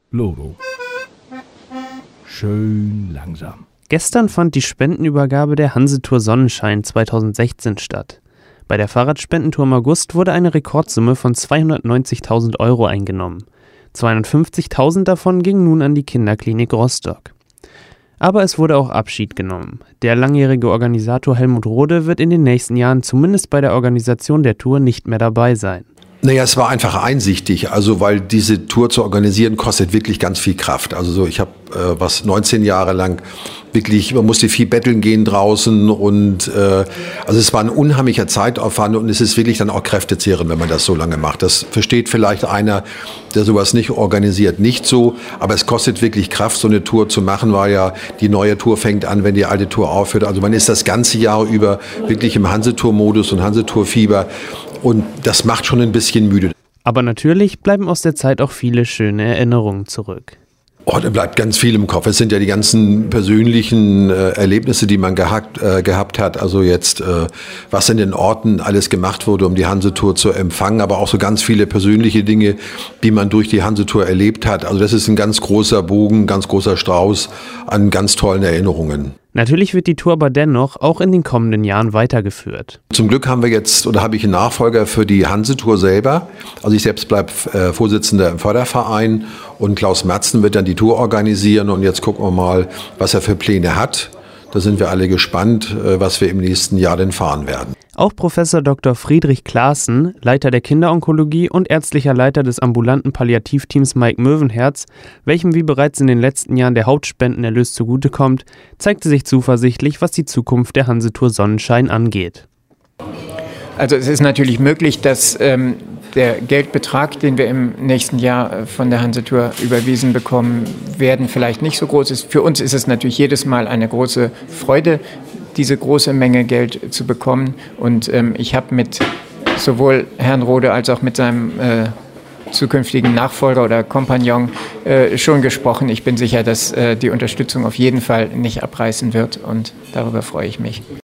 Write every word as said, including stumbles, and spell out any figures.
Loro. Schön langsam. Gestern fand die Spendenübergabe der Hansetour Sonnenschein zweitausendsechzehn statt. Bei der Fahrradspendentour im August wurde eine Rekordsumme von zweihundertneunzigtausend Euro eingenommen. zweihundertfünfzigtausend davon gingen nun an die Kinderklinik Rostock. Aber es wurde auch Abschied genommen. Der langjährige Organisator Helmut Rohde wird in den nächsten Jahren zumindest bei der Organisation der Tour nicht mehr dabei sein. Naja, es war einfach einsichtig, also weil diese Tour zu organisieren kostet wirklich ganz viel Kraft. Also so, ich habe äh, was neunzehn Jahre lang wirklich, man musste viel betteln gehen draußen und äh, also es war ein unheimlicher Zeitaufwand und es ist wirklich dann auch kräftezehrend, wenn man das so lange macht. Das versteht vielleicht einer, der sowas nicht organisiert, nicht so, aber es kostet wirklich Kraft, so eine Tour zu machen, weil ja die neue Tour fängt an, wenn die alte Tour aufhört. Also man ist das ganze Jahr über wirklich im Hansetour-Modus und Hansetour-Fieber. Und das macht schon ein bisschen müde. Aber natürlich bleiben aus der Zeit auch viele schöne Erinnerungen zurück. Oh, da bleibt ganz viel im Kopf. Es sind ja die ganzen persönlichen äh, Erlebnisse, die man gehackt, äh, gehabt hat. Also jetzt, äh, was in den Orten alles gemacht wurde, um die Hansetour zu empfangen. Aber auch so ganz viele persönliche Dinge, die man durch die Hansetour erlebt hat. Also das ist ein ganz großer Bogen, ganz großer Strauß an ganz tollen Erinnerungen. Natürlich wird die Tour aber dennoch auch in den kommenden Jahren weitergeführt. Zum Glück haben wir jetzt, oder habe ich einen Nachfolger für die Hansetour selber. Also ich selbst bleibe äh, Vorsitzender im Förderverein und Klaus Merzen wird dann die Tour organisieren und jetzt gucken wir mal, was er für Pläne hat. Da sind wir alle gespannt, äh, was wir im nächsten Jahr denn fahren werden. Auch Professor Doktor Friedrich Klaassen, Leiter der Kinderonkologie und ärztlicher Leiter des ambulanten Palliativteams Mike Möwenherz, welchem wie bereits in den letzten Jahren der Hauptspendenerlös zugutekommt, zeigte sich zuversichtlich, was die Zukunft der Hansetour Sonnenschein angeht. Also es ist natürlich möglich, dass ähm, der Geldbetrag, den wir im nächsten Jahr von der Hansetour überwiesen bekommen werden, vielleicht nicht so groß ist. Für uns ist es natürlich jedes Mal eine große Freude, diese große Menge Geld zu bekommen. Und ähm, ich habe mit sowohl Herrn Rohde als auch mit seinem äh, zukünftigen Nachfolger oder Kompagnon äh, schon gesprochen. Ich bin sicher, dass äh, die Unterstützung auf jeden Fall nicht abreißen wird und darüber freue ich mich.